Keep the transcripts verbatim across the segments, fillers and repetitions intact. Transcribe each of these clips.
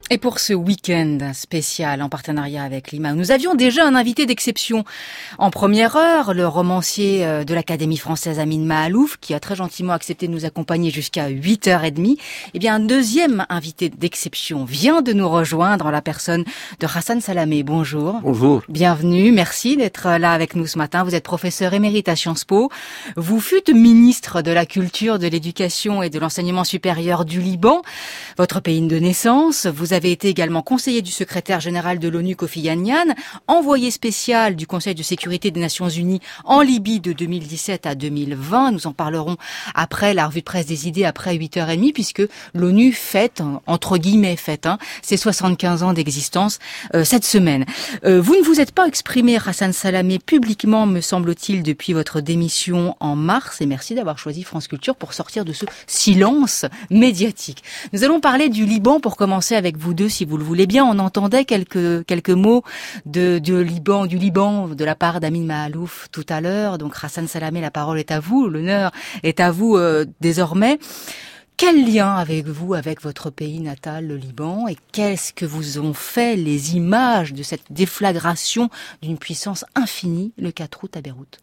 Et pour ce week-end spécial en partenariat avec l'I M A, nous avions déjà un invité d'exception. En première heure, le romancier de l'Académie française Amin Maalouf, qui a très gentiment accepté de nous accompagner jusqu'à huit heures trente. Eh bien, un deuxième invité d'exception vient de nous rejoindre en la personne de Hassan Salamé. Bonjour. Bonjour. Bienvenue, merci d'être là avec nous ce matin. Vous êtes professeur émérite à Sciences Po. Vous fûtes ministre de la Culture, de l'Éducation et de l'Enseignement supérieur du Liban, votre pays de naissance. Vous avez été également conseiller du secrétaire général de l'ONU Kofi Annan, envoyé spécial du Conseil de sécurité des Nations Unies en Libye de deux mille dix-sept à deux mille vingt. Nous en parlerons après la revue de presse des idées, après huit heures trente, puisque l'ONU fête, entre guillemets fête, hein, ses soixante-quinze ans d'existence euh, cette semaine. Euh, vous ne vous êtes pas exprimé, Hassan Salamé, publiquement, me semble-t-il, depuis votre démission en mars, et merci d'avoir choisi France Culture pour sortir de ce silence médiatique. Nous allons parler du Liban pour commencer avec vous deux, si vous le voulez bien. On entendait quelques quelques mots de, de Liban, du Liban de la part d'Amin Maalouf tout à l'heure. Donc Hassan Salamé, la parole est à vous, l'honneur est à vous euh, désormais. Quel lien avez-vous avec votre pays natal, le Liban, et qu'est-ce que vous ont fait les images de cette déflagration d'une puissance infinie le quatre août à Beyrouth?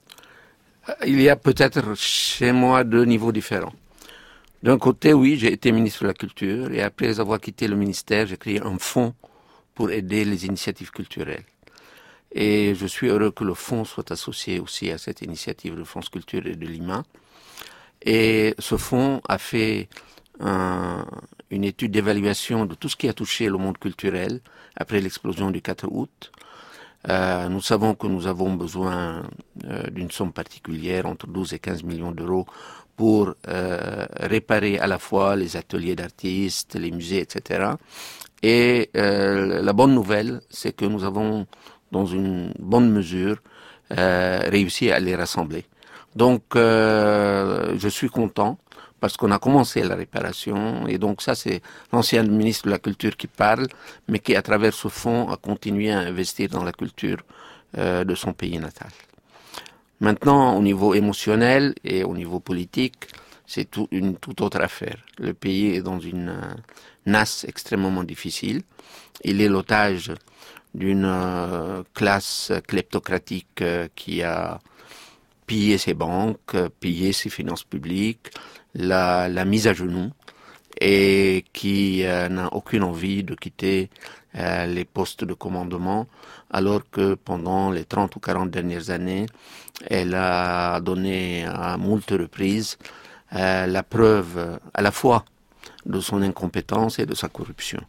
Il y a peut-être chez moi deux niveaux différents. D'un côté, oui, j'ai été ministre de la Culture et après avoir quitté le ministère, j'ai créé un fonds pour aider les initiatives culturelles. Et je suis heureux que le fonds soit associé aussi à cette initiative de France Culture et de l'I M A. Et ce fonds a fait un, une étude d'évaluation de tout ce qui a touché le monde culturel après l'explosion du quatre août. Euh, nous savons que nous avons besoin euh, d'une somme particulière, entre douze et quinze millions d'euros, pour euh, réparer à la fois les ateliers d'artistes, les musées, et cetera. Et euh, la bonne nouvelle, c'est que nous avons, dans une bonne mesure, euh, réussi à les rassembler. Donc, euh, je suis content parce qu'on a commencé la réparation. Et donc ça, c'est l'ancien ministre de la Culture qui parle, mais qui, à travers ce fonds, a continué à investir dans la culture euh, de son pays natal. Maintenant, au niveau émotionnel et au niveau politique, c'est tout, une toute autre affaire. Le pays est dans une euh, nasse extrêmement difficile. Il est l'otage d'une euh, classe kleptocratique euh, qui a pillé ses banques, pillé ses finances publiques, la, la mise à genoux, et qui euh, n'a aucune envie de quitter euh, les postes de commandement, alors que pendant les trente ou quarante dernières années, elle a donné à moult reprises euh, la preuve à la fois de son incompétence et de sa corruption.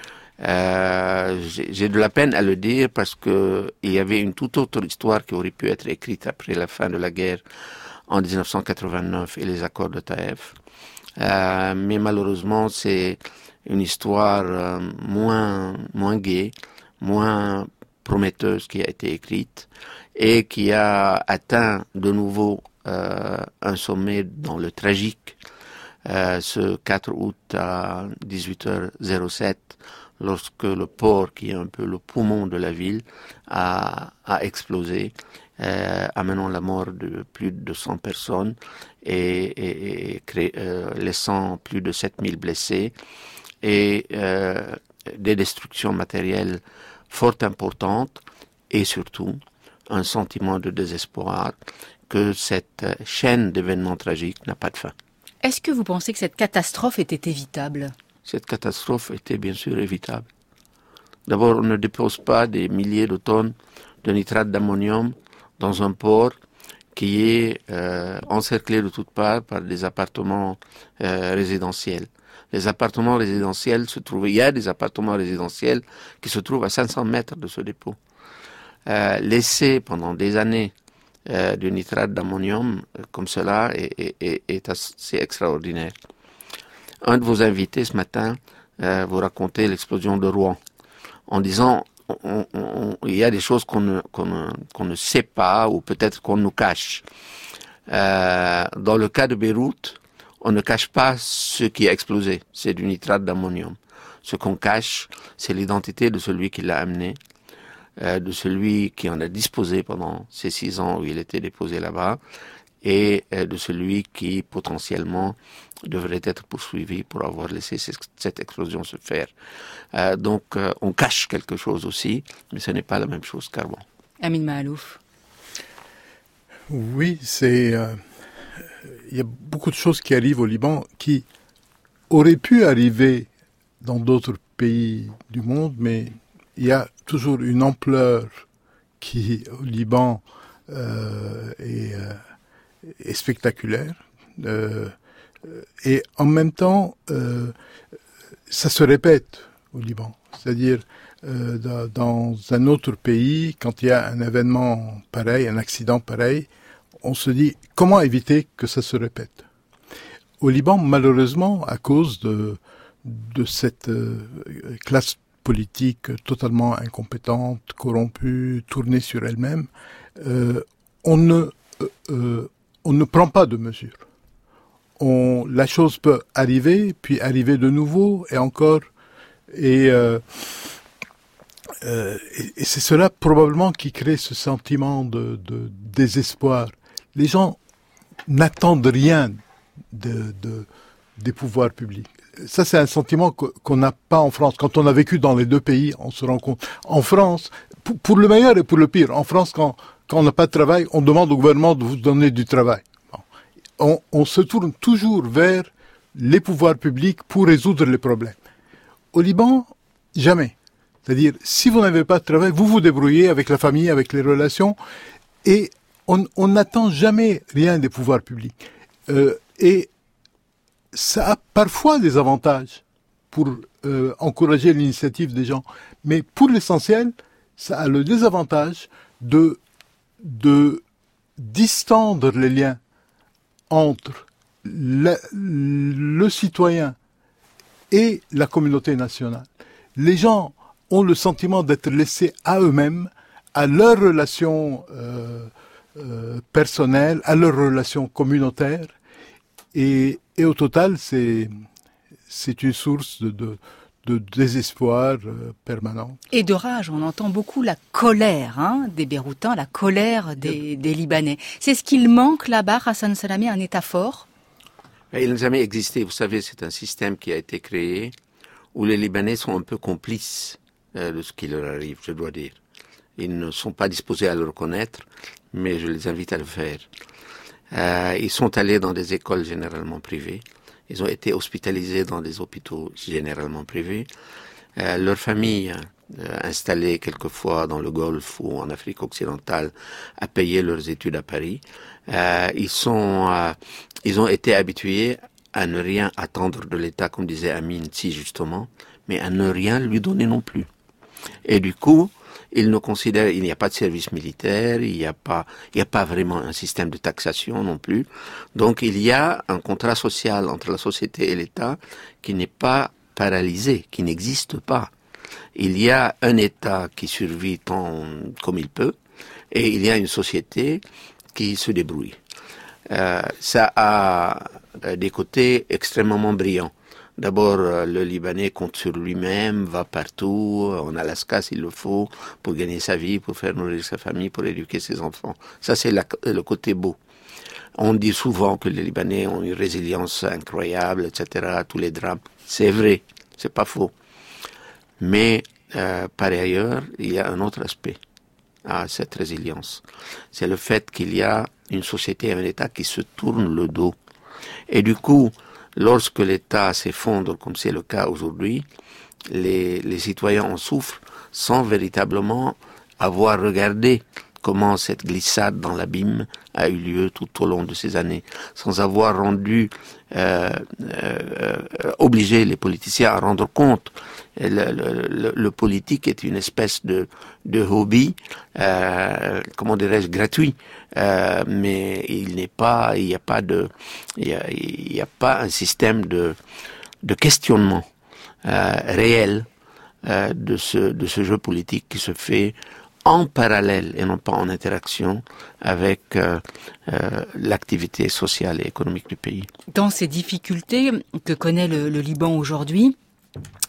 Euh, j'ai, j'ai de la peine à le dire parce que il y avait une toute autre histoire qui aurait pu être écrite après la fin de la guerre en dix-neuf cent quatre-vingt-neuf et les accords de Taïf. Euh, mais malheureusement, c'est une histoire euh, moins moins gaie, moins prometteuse qui a été écrite et qui a atteint de nouveau euh, un sommet dans le tragique euh, ce quatre août à dix-huit heures sept, lorsque le port, qui est un peu le poumon de la ville, a, a explosé, euh, amenant la mort de plus de cent personnes et, et, et cré, euh, laissant plus de sept mille blessés et euh, des destructions matérielles fort importantes et surtout un sentiment de désespoir que cette chaîne d'événements tragiques n'a pas de fin. Est-ce que vous pensez que cette catastrophe était évitable ? Cette catastrophe était bien sûr évitable. D'abord, on ne dépose pas des milliers de tonnes de nitrate d'ammonium dans un port qui est euh, encerclé de toutes parts par des appartements euh, résidentiels. Les appartements résidentiels se trouvent, il y a des appartements résidentiels qui se trouvent à cinq cents mètres de ce dépôt. Euh, laisser pendant des années euh, du nitrate d'ammonium euh, comme cela est, est, est, est assez extraordinaire. Un de vos invités ce matin euh, vous racontait l'explosion de Rouen en disant on, on, on, il y a des choses qu'on ne, qu'on ne, qu'on ne sait pas ou peut-être qu'on nous cache. Euh, dans le cas de Beyrouth, on ne cache pas ce qui a explosé, c'est du nitrate d'ammonium. Ce qu'on cache, c'est l'identité de celui qui l'a amené, euh, de celui qui en a disposé pendant ces six ans où il était déposé là-bas, et euh, de celui qui potentiellement devrait être poursuivi pour avoir laissé cette explosion se faire. Euh, donc euh, on cache quelque chose aussi, mais ce n'est pas la même chose qu'avant. Amin Mahalouf. Oui, c'est... Euh, il y a beaucoup de choses qui arrivent au Liban qui auraient pu arriver dans d'autres pays du monde, mais il y a toujours une ampleur qui, au Liban, euh, est, euh, est spectaculaire. Euh, et en même temps, euh, ça se répète au Liban. C'est-à-dire, euh, dans, dans un autre pays, quand il y a un événement pareil, un accident pareil, on se dit, comment éviter que ça se répète? Au Liban, malheureusement, à cause de, de cette euh, classe politique totalement incompétente, corrompue, tournée sur elle-même, euh, on ne, euh, on ne prend pas de mesures. On, la chose peut arriver, puis arriver de nouveau, et encore, et, euh, euh, et, et c'est cela probablement qui crée ce sentiment de, de désespoir. Les gens n'attendent rien de, de, des pouvoirs publics. Ça, c'est un sentiment qu'on n'a pas en France. Quand on a vécu dans les deux pays, on se rend compte. En France, pour, pour le meilleur et pour le pire, en France, quand, quand on n'a pas de travail, on demande au gouvernement de vous donner du travail. Bon. On, on se tourne toujours vers les pouvoirs publics pour résoudre les problèmes. Au Liban, jamais. C'est-à-dire, si vous n'avez pas de travail, vous vous débrouillez avec la famille, avec les relations, et on n'attend jamais rien des pouvoirs publics. Euh, et ça a parfois des avantages pour euh, encourager l'initiative des gens. Mais pour l'essentiel, ça a le désavantage de, de distendre les liens entre le, le citoyen et la communauté nationale. Les gens ont le sentiment d'être laissés à eux-mêmes, à leurs relations euh, euh, personnelles, à leurs relations communautaires. Et, et au total, c'est, c'est une source de, de, de désespoir euh, permanent. Et de rage, on entend beaucoup la colère hein, des Beyrouthins, la colère des, des Libanais. C'est ce qu'il manque là-bas, Hassan Salamé, un État fort? Il n'a jamais existé. Vous savez, c'est un système qui a été créé où les Libanais sont un peu complices euh, de ce qui leur arrive, je dois dire. Ils ne sont pas disposés à le reconnaître, mais je les invite à le faire. Euh, ils sont allés dans des écoles généralement privées. Ils ont été hospitalisés dans des hôpitaux généralement privés. Euh, leur famille, euh, installée quelquefois dans le Golfe ou en Afrique occidentale, a payé leurs études à Paris. Euh, ils sont, euh, ils ont été habitués à ne rien attendre de l'État, comme disait Amin si justement, mais à ne rien lui donner non plus. Et du coup, ils ne considèrent, il n'y a pas de service militaire, il n'y a pas, il n'y a pas vraiment un système de taxation non plus. Donc il y a un contrat social entre la société et l'État qui n'est pas paralysé, qui n'existe pas. Il y a un État qui survit tant comme il peut, et il y a une société qui se débrouille. Euh, ça a des côtés extrêmement brillants. D'abord, le Libanais compte sur lui-même, va partout, en Alaska s'il le faut, pour gagner sa vie, pour faire nourrir sa famille, pour éduquer ses enfants. Ça, c'est la, le côté beau. On dit souvent que les Libanais ont une résilience incroyable, et cetera, tous les drames. C'est vrai, c'est pas faux. Mais, euh, par ailleurs, il y a un autre aspect à cette résilience. C'est le fait qu'il y a une société et un État qui se tournent le dos. Et du coup, lorsque l'État s'effondre, comme c'est le cas aujourd'hui, les, les citoyens en souffrent sans véritablement avoir regardé comment cette glissade dans l'abîme a eu lieu tout au long de ces années, sans avoir rendu, euh, euh, obligé les politiciens à rendre compte. Le, le, le, le politique est une espèce de, de hobby, euh, comment dirais-je, gratuit, euh, mais il n'est pas, il n'y a pas de, il y a, il y a pas un système de, de questionnement euh, réel euh, de ce, de ce jeu politique qui se fait en parallèle et non pas en interaction avec euh, euh, l'activité sociale et économique du pays. Dans ces difficultés que connaît le, le Liban aujourd'hui,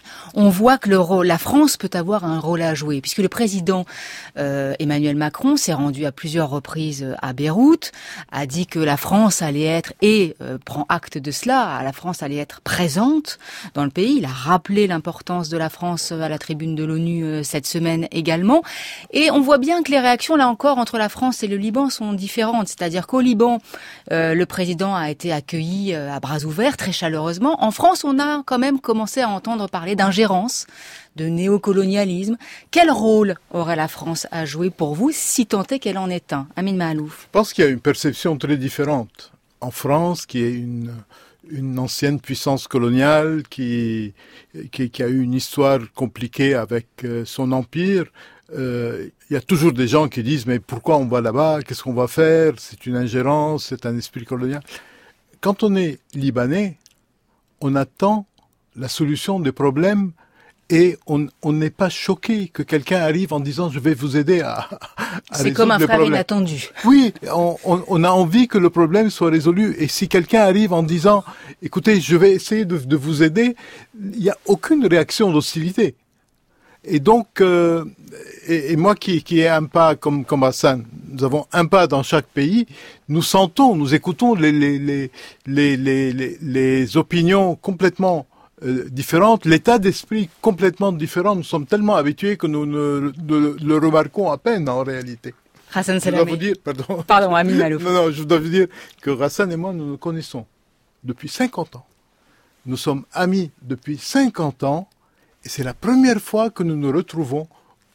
On voit que le rôle, la France peut avoir un rôle à jouer, puisque le président euh, Emmanuel Macron s'est rendu à plusieurs reprises à Beyrouth, a dit que la France allait être, et euh, prend acte de cela, la France allait être présente dans le pays. Il a rappelé l'importance de la France à la tribune de l'ONU euh, cette semaine également. Et on voit bien que les réactions, là encore, entre la France et le Liban sont différentes. C'est-à-dire qu'au Liban, euh, le président a été accueilli euh, à bras ouverts, très chaleureusement. En France, on a quand même commencé à entendre parler d'ingérence, de néocolonialisme. Quel rôle aurait la France à jouer pour vous, si tant est qu'elle en est un? Amin Maalouf. Je pense qu'il y a une perception très différente. En France, qui est une, une ancienne puissance coloniale, qui, qui, qui a eu une histoire compliquée avec euh, son empire, euh, il y a toujours des gens qui disent « mais pourquoi on va là-bas? Qu'est-ce qu'on va faire? C'est une ingérence, c'est un esprit colonial. » Quand on est libanais, on attend la solution des problèmes et on n'est pas choqué que quelqu'un arrive en disant je vais vous aider à, à C'est comme un frère problèmes. Inattendu. Oui, on, on, on a envie que le problème soit résolu. Et si quelqu'un arrive en disant écoutez, je vais essayer de, de vous aider, il n'y a aucune réaction d'hostilité. Et donc, euh, et, et moi qui, qui ai un pas comme, comme Hassan, nous avons un pas dans chaque pays, nous sentons, nous écoutons les, les, les, les, les, les, les opinions complètement euh, différentes, l'état d'esprit complètement différent. Nous sommes tellement habitués que nous ne, ne le remarquons à peine en réalité. Hassan Je dois Salamé. vous dire, pardon. Pardon, Amin Maalouf. Non, non, je dois vous dire que Hassan et moi, nous nous connaissons depuis cinquante ans. Nous sommes amis depuis cinquante ans. Et c'est la première fois que nous nous retrouvons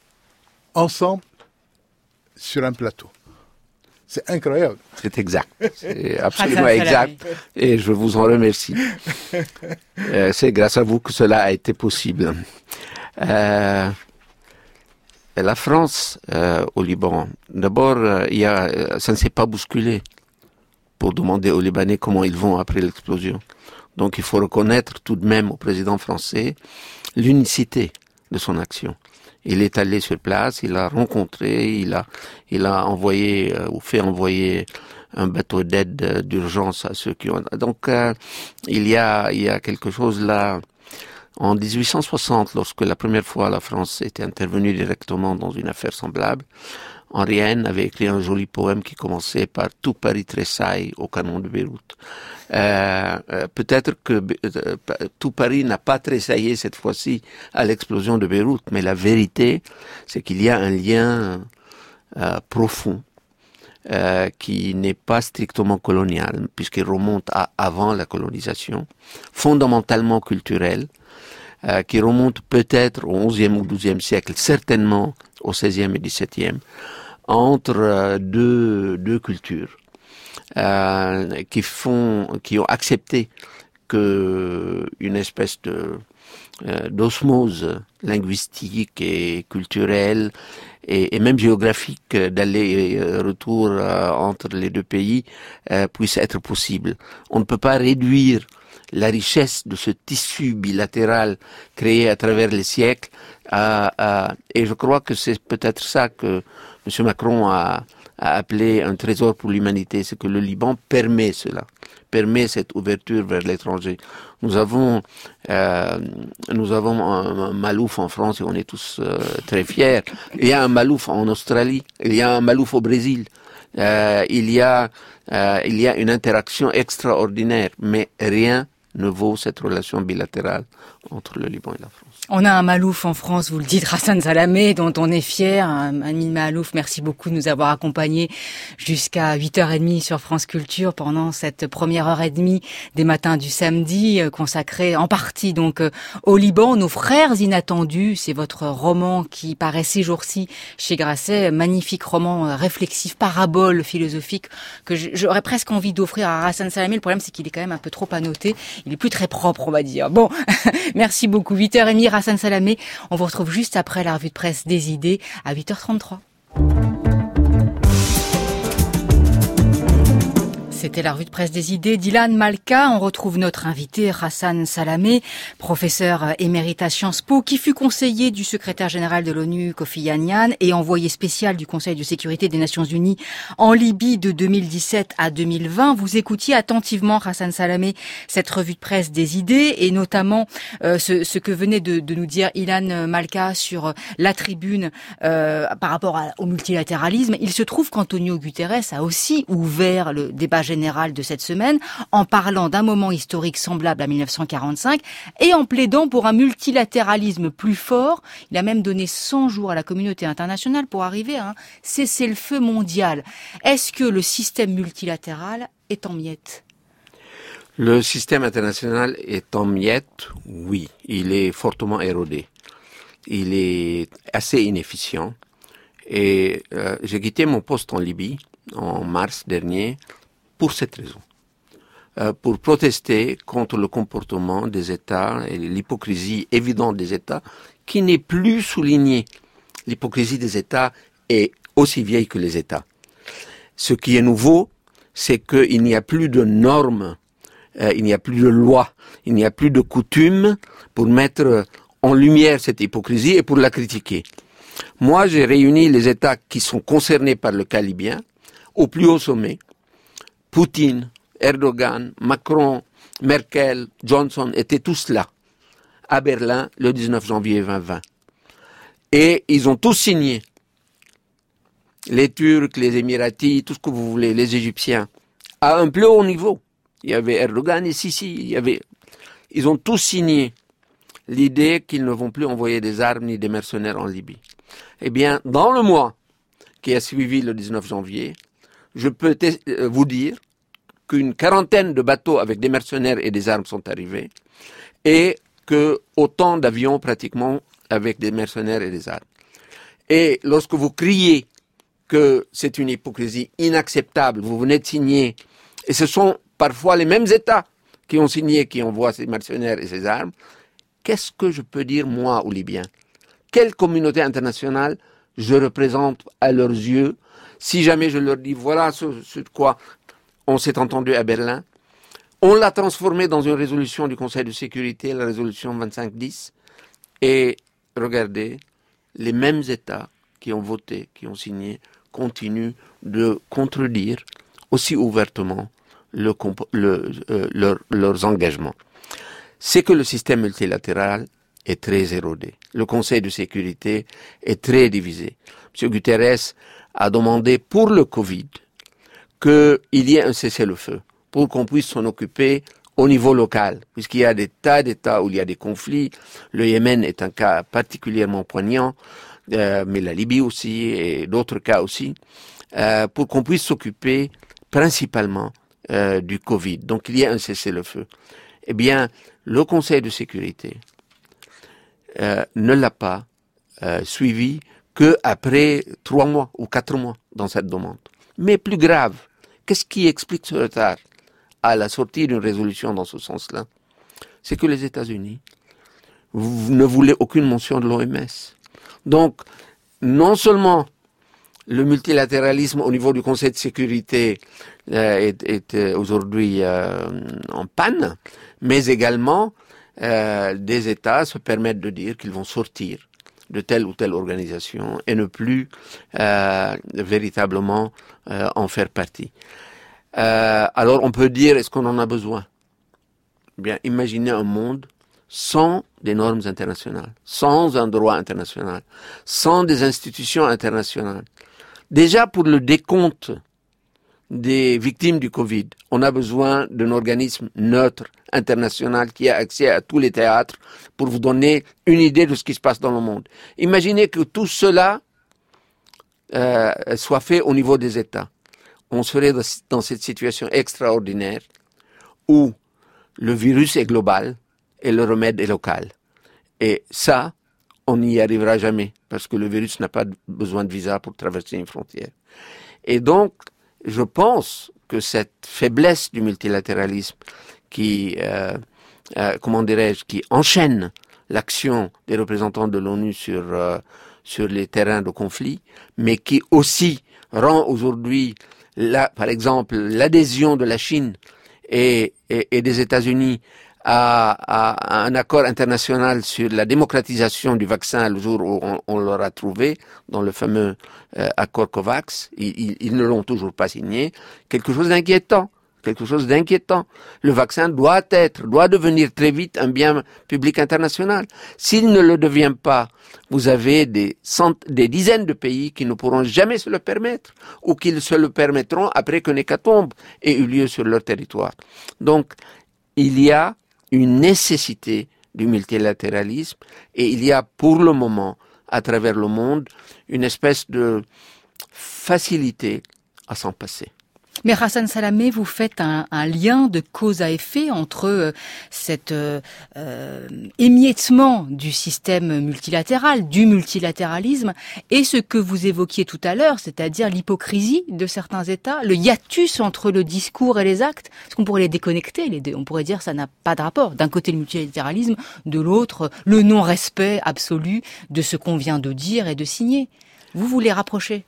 ensemble sur un plateau. C'est incroyable. C'est exact. C'est absolument exact. Et je vous en remercie. Euh, c'est grâce à vous que cela a été possible. Euh, la France euh, au Liban, d'abord, euh, il y a, ça ne s'est pas bousculé pour demander aux Libanais comment ils vont après l'explosion. Donc il faut reconnaître tout de même au président français l'unicité de son action. Il est allé sur place, il a rencontré, il a, il a envoyé euh, ou fait envoyer un bateau d'aide euh, d'urgence à ceux qui ont. Donc euh, il y a, il y a quelque chose là. En dix-huit cent soixante, lorsque la première fois la France était intervenue directement dans une affaire semblable, Henri Heine avait écrit un joli poème qui commençait par « Tout Paris tressaille au canon de Beyrouth ». Euh, euh, peut-être que euh, tout Paris n'a pas tressaillé cette fois-ci à l'explosion de Beyrouth, mais la vérité, c'est qu'il y a un lien euh, profond euh, qui n'est pas strictement colonial, puisqu'il remonte à avant la colonisation, fondamentalement culturel, euh, qui remonte peut-être au onzième ou douzième siècle, certainement au seizième et dix-septième, entre euh, deux, deux cultures. Euh, qui font, qui ont accepté que une espèce de euh, d'osmose linguistique et culturelle et, et même géographique d'aller et retour euh, entre les deux pays euh, puisse être possible. On ne peut pas réduire la richesse de ce tissu bilatéral créé à travers les siècles à, à, et je crois que c'est peut-être ça que M. Macron a a appelé un trésor pour l'humanité, c'est que le Liban permet cela, permet cette ouverture vers l'étranger. Nous avons, euh, nous avons un, un Maalouf en France et on est tous euh, très fiers. Il y a un Maalouf en Australie, il y a un Maalouf au Brésil. Euh, il y a, euh, il y a une interaction extraordinaire, mais rien ne vaut cette relation bilatérale entre le Liban et la France. On a un Maalouf en France, vous le dites, Hassan Salamé, dont on est fier. Amin Maalouf, merci beaucoup de nous avoir accompagnés jusqu'à huit heures trente sur France Culture pendant cette première heure et demie des matins du samedi, consacrée en partie donc au Liban. Nos frères inattendus, c'est votre roman qui paraît ces jours-ci chez Grasset, magnifique roman réflexif, parabole philosophique que j'aurais presque envie d'offrir à Hassan Salamé. Le problème, c'est qu'il est quand même un peu trop annoté. Il est plus très propre, on va dire. Bon, merci beaucoup. huit heures trente, Hassan Salamé. On vous retrouve juste après la revue de presse des idées à huit heures trente-trois. C'était la revue de presse des idées d'Ilan Malka. On retrouve notre invité Hassan Salamé, professeur émérite à Sciences Po, qui fut conseiller du secrétaire général de l'ONU Kofi Annan et envoyé spécial du Conseil de sécurité des Nations Unies en Libye de deux mille dix-sept à deux mille vingt. Vous écoutiez attentivement, Hassan Salamé, cette revue de presse des idées et notamment euh, ce, ce que venait de, de nous dire Ilan Malka sur la tribune euh, par rapport à, au multilatéralisme. Il se trouve qu'Antonio Guterres a aussi ouvert le débat général de cette semaine en parlant d'un moment historique semblable à mille neuf cent quarante-cinq et en plaidant pour un multilatéralisme plus fort. Il a même donné cent jours à la communauté internationale pour arriver à un cessez-le-feu mondial. Est-ce que le système multilatéral est en miettes ? Le système international est en miettes, oui. Il est fortement érodé. Il est assez inefficient. Et euh, j'ai quitté mon poste en Libye en mars dernier pour cette raison, euh, pour protester contre le comportement des États et l'hypocrisie évidente des États qui n'est plus soulignée. L'hypocrisie des États est aussi vieille que les États. Ce qui est nouveau, c'est qu'il n'y a plus de normes, euh, il n'y a plus de lois, il n'y a plus de coutumes pour mettre en lumière cette hypocrisie et pour la critiquer. Moi, j'ai réuni les États qui sont concernés par le cas libyen au plus haut sommet. Poutine, Erdogan, Macron, Merkel, Johnson étaient tous là, à Berlin, le dix-neuf janvier deux mille vingt. Et ils ont tous signé. Les Turcs, les Émiratis, tout ce que vous voulez, les Égyptiens, à un plus haut niveau. Il y avait Erdogan et Sisi, il y avait... Ils ont tous signé l'idée qu'ils ne vont plus envoyer des armes ni des mercenaires en Libye. Eh bien, dans le mois qui a suivi le dix-neuf janvier, je peux te- vous dire qu'une quarantaine de bateaux avec des mercenaires et des armes sont arrivés et que autant d'avions pratiquement avec des mercenaires et des armes. Et lorsque vous criez que c'est une hypocrisie inacceptable, vous venez de signer, et ce sont parfois les mêmes États qui ont signé, qui envoient ces mercenaires et ces armes, qu'est-ce que je peux dire moi aux Libyens ? Quelle communauté internationale je représente à leurs yeux si jamais je leur dis voilà ce, ce de quoi on s'est entendu à Berlin. On l'a transformé dans une résolution du Conseil de sécurité, la résolution vingt-cinq dix. Et regardez, les mêmes États qui ont voté, qui ont signé, continuent de contredire aussi ouvertement le, le, euh, leur, leurs engagements. C'est que le système multilatéral est très érodé. Le Conseil de sécurité est très divisé. M. Guterres a demandé pour le Covid qu'il y ait un cessez-le-feu pour qu'on puisse s'en occuper au niveau local, puisqu'il y a des tas d'États où il y a des conflits. Le Yémen est un cas particulièrement poignant, euh, mais la Libye aussi et d'autres cas aussi, euh, pour qu'on puisse s'occuper principalement euh, du Covid. Donc il y a un cessez-le-feu. Eh bien, le Conseil de sécurité euh, ne l'a pas euh, suivi qu'après trois mois ou quatre mois dans cette demande. Mais plus grave, qu'est-ce qui explique ce retard à la sortie d'une résolution dans ce sens-là? C'est que les États-Unis vous ne voulaient aucune mention de l'O M S. Donc, non seulement le multilatéralisme au niveau du Conseil de sécurité euh, est, est euh, aujourd'hui euh, en panne, mais également euh, des États se permettent de dire qu'ils vont sortir de telle ou telle organisation et ne plus euh, véritablement euh, en faire partie. Euh, alors on peut dire, est-ce qu'on en a besoin? Bien, imaginez un monde sans des normes internationales, sans un droit international, sans des institutions internationales. Déjà pour le décompte des victimes du Covid, on a besoin d'un organisme neutre, international, qui a accès à tous les théâtres pour vous donner une idée de ce qui se passe dans le monde. Imaginez que tout cela euh, soit fait au niveau des États. On serait dans cette situation extraordinaire où le virus est global et le remède est local. Et ça, on n'y arrivera jamais parce que le virus n'a pas besoin de visa pour traverser une frontière. Et donc, je pense que cette faiblesse du multilatéralisme qui, euh, euh, comment dirais-je, qui enchaîne l'action des représentants de l'ONU sur euh, sur les terrains de conflit, mais qui aussi rend aujourd'hui là, par exemple, l'adhésion de la Chine et, et, et des États-Unis à, à, à un accord international sur la démocratisation du vaccin le jour où on, on l'aura trouvé, dans le fameux euh, accord COVAX, ils, ils, ils ne l'ont toujours pas signé, quelque chose d'inquiétant. Quelque chose d'inquiétant. Le vaccin doit être, doit devenir très vite un bien public international. S'il ne le devient pas, vous avez des cent, des dizaines de pays qui ne pourront jamais se le permettre, ou qui se le permettront après qu'une hécatombe ait eu lieu sur leur territoire. Donc, il y a une nécessité du multilatéralisme, et il y a pour le moment, à travers le monde, une espèce de facilité à s'en passer. Mais Hassan Salamé, vous faites un, un lien de cause à effet entre euh, cet euh, euh, émiettement du système multilatéral, du multilatéralisme, et ce que vous évoquiez tout à l'heure, c'est-à-dire l'hypocrisie de certains États, le hiatus entre le discours et les actes. Est-ce qu'on pourrait les déconnecter, les deux? On pourrait dire que ça n'a pas de rapport. D'un côté le multilatéralisme, de l'autre le non-respect absolu de ce qu'on vient de dire et de signer. Vous vous les rapprochez?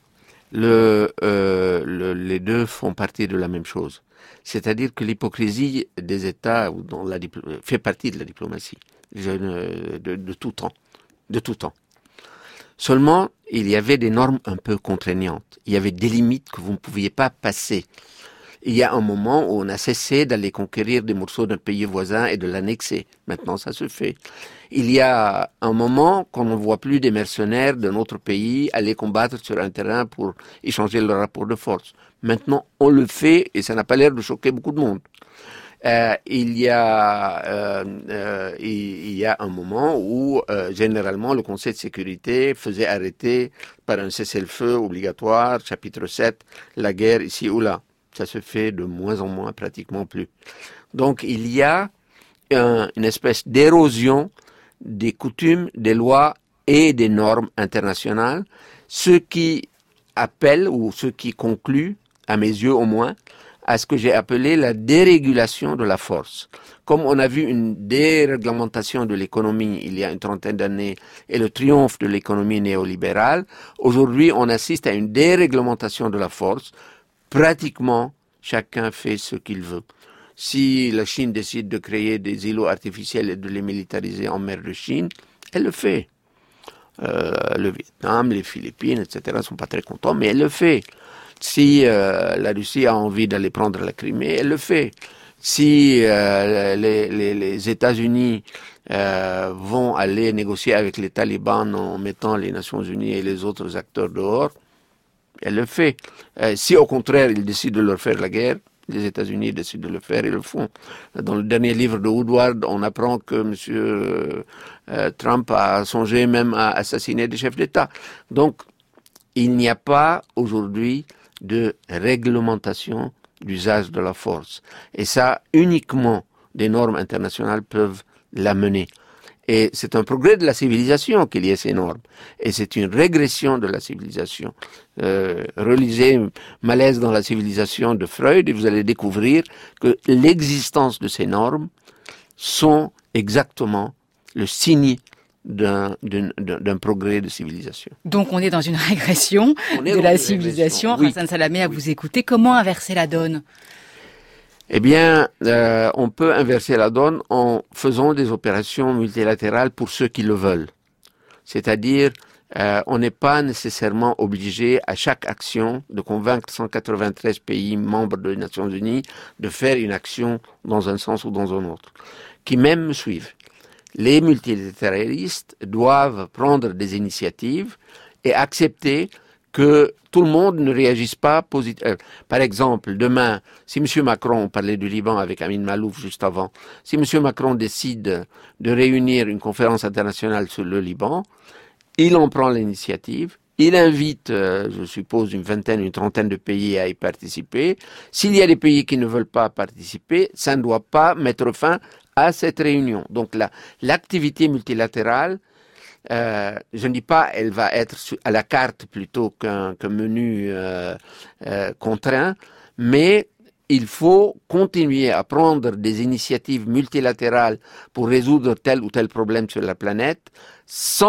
Le, euh, le, les deux font partie de la même chose. C'est-à-dire que l'hypocrisie des États ou dans la diplo- fait partie de la diplomatie je, de, de tout temps, de tout temps. Seulement, il y avait des normes un peu contraignantes. Il y avait des limites que vous ne pouviez pas passer. Il y a un moment où on a cessé d'aller conquérir des morceaux d'un pays voisin et de l'annexer. Maintenant, ça se fait. Il y a un moment qu'on ne voit plus des mercenaires d'un autre pays aller combattre sur un terrain pour échanger le rapport de force. Maintenant, on le fait et ça n'a pas l'air de choquer beaucoup de monde. Euh, il y a euh, euh, il y a un moment où euh, généralement le Conseil de sécurité faisait arrêter par un cessez-le-feu obligatoire, chapitre sept, la guerre ici ou là. Ça se fait de moins en moins, pratiquement plus. Donc il y a un, une espèce d'érosion des coutumes, des lois et des normes internationales, ce qui appelle ou ce qui conclut, à mes yeux au moins, à ce que j'ai appelé la dérégulation de la force. Comme on a vu une déréglementation de l'économie il y a une trentaine d'années et le triomphe de l'économie néolibérale, aujourd'hui on assiste à une déréglementation de la force. Pratiquement, chacun fait ce qu'il veut. Si la Chine décide de créer des îlots artificiels et de les militariser en mer de Chine, elle le fait. Euh, le Vietnam, les Philippines, et cetera sont pas très contents, mais elle le fait. Si euh, la Russie a envie d'aller prendre la Crimée, elle le fait. Si euh, les, les, les États-Unis euh, vont aller négocier avec les talibans en mettant les Nations Unies et les autres acteurs dehors, elle le fait. Euh, si au contraire ils décident de leur faire la guerre, les États-Unis décident de le faire, ils le font. Dans le dernier livre de Woodward, on apprend que M. Euh, Trump a songé même à assassiner des chefs d'État. Donc, il n'y a pas aujourd'hui de réglementation d'usage de la force. Et ça, uniquement des normes internationales peuvent l'amener. Et c'est un progrès de la civilisation qu'il y ait ces normes. Et c'est une régression de la civilisation. Euh, relisez Malaise dans la civilisation de Freud et vous allez découvrir que l'existence de ces normes sont exactement le signe d'un, d'un, d'un progrès de civilisation. Donc on est dans une régression de la civilisation. Oui. Hassan Salamé, à oui. Vous écouter, comment inverser la donne ? Eh bien, euh, on peut inverser la donne en faisant des opérations multilatérales pour ceux qui le veulent. C'est-à-dire, euh, on n'est pas nécessairement obligé à chaque action de convaincre cent quatre-vingt-treize pays membres des Nations Unies de faire une action dans un sens ou dans un autre, qui même me suivent. Les multilatéralistes doivent prendre des initiatives et accepter que tout le monde ne réagisse pas positivement. Par exemple, demain, si M. Macron, on parlait du Liban avec Amin Malouf juste avant, si M. Macron décide de réunir une conférence internationale sur le Liban, il en prend l'initiative, il invite, euh, je suppose, une vingtaine, une trentaine de pays à y participer. S'il y a des pays qui ne veulent pas participer, ça ne doit pas mettre fin à cette réunion. Donc la, l'activité multilatérale, Euh, je ne dis pas elle va être à la carte plutôt qu'un, qu'un menu euh, euh, contraint, mais il faut continuer à prendre des initiatives multilatérales pour résoudre tel ou tel problème sur la planète sans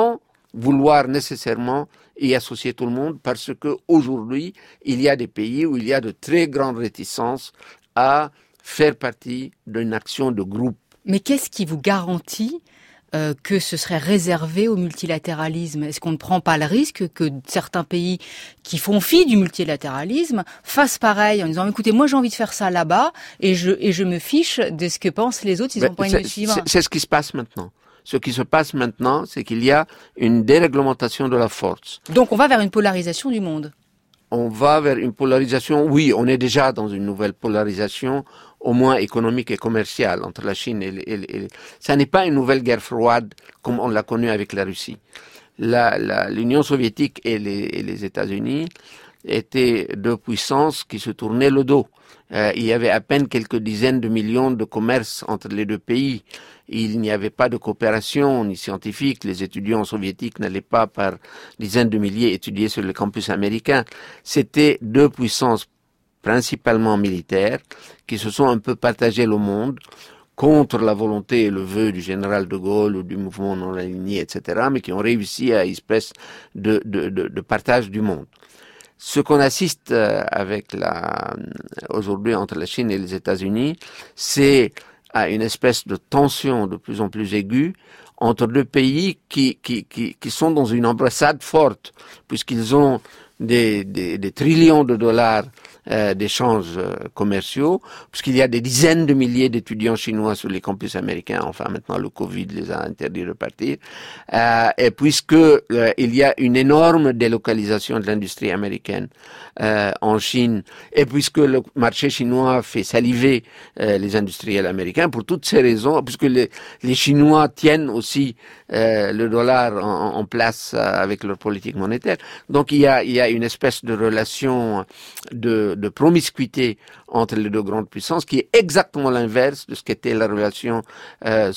vouloir nécessairement y associer tout le monde, parce que aujourd'hui, il y a des pays où il y a de très grandes réticences à faire partie d'une action de groupe. Mais qu'est-ce qui vous garantit euh, que ce serait réservé au multilatéralisme? Est-ce qu'on ne prend pas le risque que certains pays qui font fi du multilatéralisme fassent pareil en disant écoutez, moi j'ai envie de faire ça là-bas et je et je me fiche de ce que pensent les autres, ils n'ont pas envie de me suivre? C'est, c'est ce qui se passe maintenant. Ce qui se passe maintenant, c'est qu'il y a une déréglementation de la force. Donc on va vers une polarisation du monde. On va vers une polarisation, oui, on est déjà dans une nouvelle polarisation, au moins économique et commerciale, entre la Chine et... et, et ça n'est pas une nouvelle guerre froide comme on l'a connue avec la Russie. La, la, L'Union soviétique et les, et les États-Unis étaient deux puissances qui se tournaient le dos. Euh, il y avait à peine quelques dizaines de millions de commerces entre les deux pays. Il n'y avait pas de coopération ni scientifique. Les étudiants soviétiques n'allaient pas par dizaines de milliers étudier sur le campus américain. C'était deux puissances principalement militaires qui se sont un peu partagées le monde contre la volonté et le vœu du général de Gaulle ou du mouvement non aligné, et cetera, mais qui ont réussi à une espèce de, de, de, de partage du monde. Ce qu'on assiste avec la, aujourd'hui entre la Chine et les États-Unis, c'est à une espèce de tension de plus en plus aiguë entre deux pays qui, qui, qui, qui sont dans une embrassade forte, puisqu'ils ont des, des, des trillions de dollars euh, d'échanges euh, commerciaux, puisqu'il y a des dizaines de milliers d'étudiants chinois sur les campus américains. Enfin, maintenant, le Covid les a interdits de partir. Euh, et puisque euh, il y a une énorme délocalisation de l'industrie américaine euh, en Chine, et puisque le marché chinois fait saliver euh, les industriels américains, pour toutes ces raisons, puisque les, les Chinois tiennent aussi euh, le dollar en, en place euh, avec leur politique monétaire. Donc, il y a, il y a une espèce de relation de, de promiscuité entre les deux grandes puissances qui est exactement l'inverse de ce qu'était la relation euh,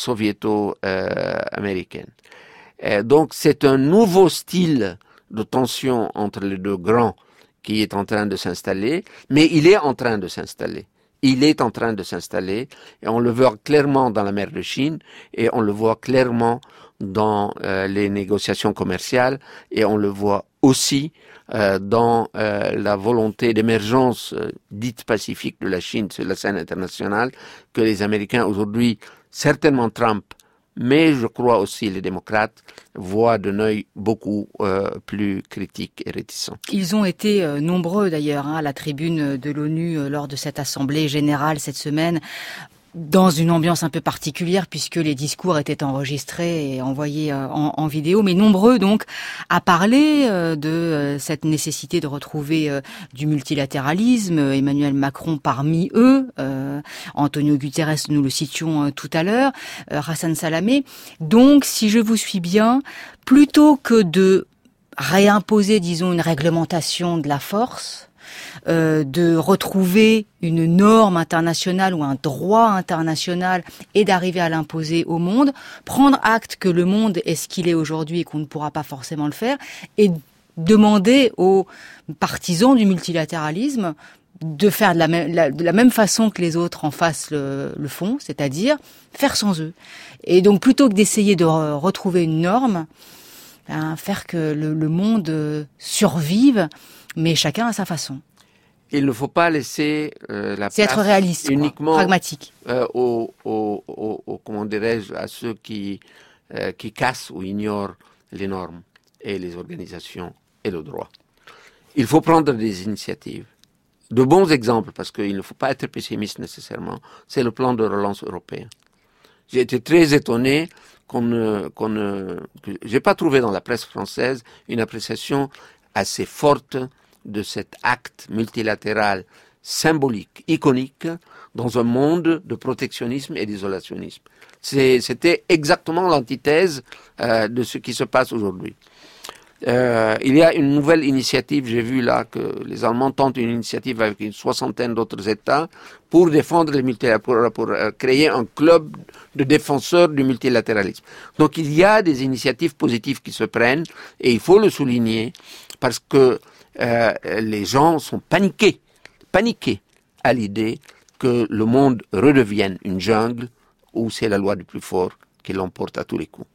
soviéto-américaine. Euh, donc, c'est un nouveau style de tension entre les deux grands qui est en train de s'installer, mais il est en train de s'installer. Il est en train de s'installer et on le voit clairement dans la mer de Chine et on le voit clairement dans euh, les négociations commerciales et on le voit aussi euh, dans euh, la volonté d'émergence euh, dite pacifique de la Chine sur la scène internationale que les Américains aujourd'hui, certainement Trump, mais je crois aussi les démocrates, voient d'un œil beaucoup euh, plus critique et réticent. Ils ont été euh, nombreux d'ailleurs hein, à la tribune de l'ONU euh, lors de cette assemblée générale cette semaine, dans une ambiance un peu particulière puisque les discours étaient enregistrés et envoyés euh, en, en vidéo, mais nombreux donc à parler euh, de euh, cette nécessité de retrouver euh, du multilatéralisme. Emmanuel Macron parmi eux, euh, Antonio Guterres, nous le citions euh, tout à l'heure, euh, Hassan Salamé. Donc, si je vous suis bien, plutôt que de réimposer, disons, une réglementation de la force, Euh, de retrouver une norme internationale ou un droit international et d'arriver à l'imposer au monde, prendre acte que le monde est ce qu'il est aujourd'hui et qu'on ne pourra pas forcément le faire, et demander aux partisans du multilatéralisme de faire de la même, la, de la même façon que les autres en face le, le font, c'est-à-dire faire sans eux. Et donc plutôt que d'essayer de re- retrouver une norme, ben, faire que le, le monde survive, mais chacun à sa façon. Il ne faut pas laisser euh, la C'est place être réaliste, uniquement quoi, pragmatique. Euh, aux, aux, aux, aux, comment dirais-je, à ceux qui, euh, qui cassent ou ignorent les normes et les organisations et le droit. Il faut prendre des initiatives. De bons exemples, parce qu'il ne faut pas être pessimiste nécessairement, c'est le plan de relance européen. J'ai été très étonné qu'on ne, qu'on ne, que j'ai pas trouvé dans la presse française une appréciation assez forte de cet acte multilatéral symbolique, iconique, dans un monde de protectionnisme et d'isolationnisme. C'est, c'était exactement l'antithèse euh, de ce qui se passe aujourd'hui. Euh, il y a une nouvelle initiative, j'ai vu là que les Allemands tentent une initiative avec une soixantaine d'autres États pour défendre les multilatéralismes, pour, pour euh, créer un club de défenseurs du multilatéralisme. Donc il y a des initiatives positives qui se prennent et il faut le souligner parce que euh, les gens sont paniqués, paniqués à l'idée que le monde redevienne une jungle où c'est la loi du plus fort qui l'emporte à tous les coups.